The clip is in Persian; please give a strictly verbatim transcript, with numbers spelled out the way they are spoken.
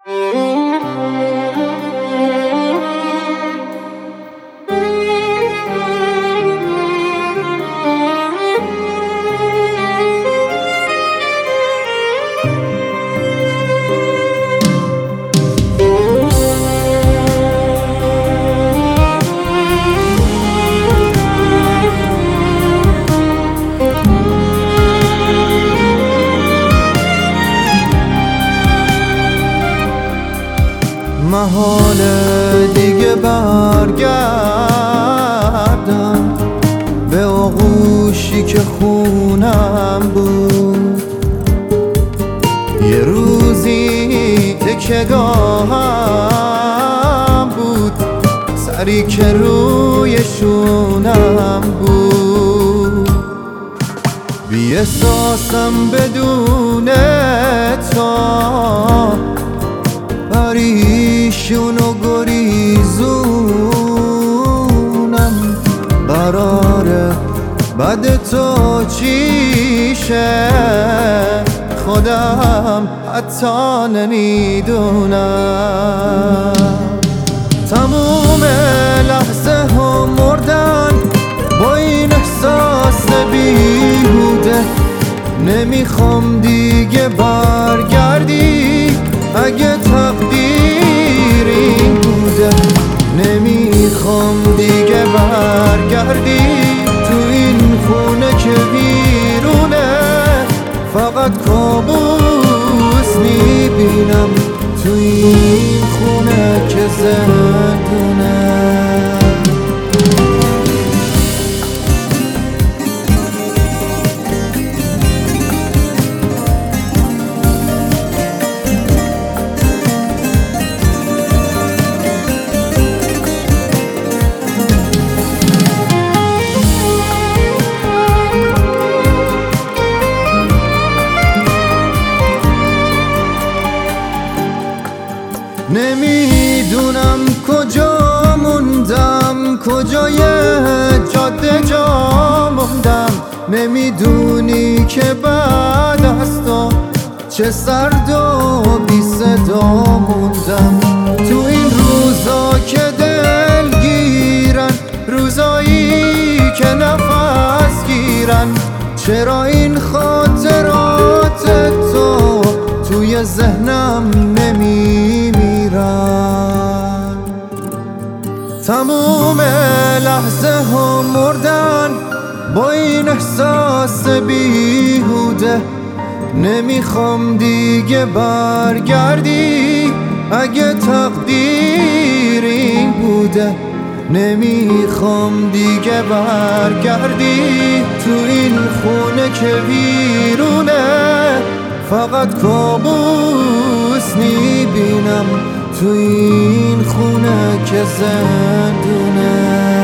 محاله دیگه برگردم به آغوشی که خونم بود. یه روزی تکیه‌گاهم بود، سری که روی شونم بود. بی احساسم بدون تو، پریشون و گریزونم. قراره بعد تو چیشه خودم حتی نمیدونم. تموم لحظه ها مردن با این احساس بیهوده. نمیخوام دیگه برگردی اگه تقدیر این بوده. نمیخوام دیگه برگردی تو این خونه که بیرونه. فقط کابوس میبینم تو این خونه که زندونه. نمیدونم کجا موندم، کجای جاده جا موندم. نمیدونی که بعد از تو چه سرد و بی صدا موندم. تو این روزا که دل گیرن، روزایی که نفس گیرن، چرا این خاطرات تو توی ذهنم نمیمیرن؟ تموم لحظه ها مردن با این احساس بیهوده. نمیخوام دیگه برگردی اگه تقدیر این بوده. نمیخوام دیگه برگردی تو این خونه که بیرونه. فقط کابوس میبینم تو این خونه که زندونه.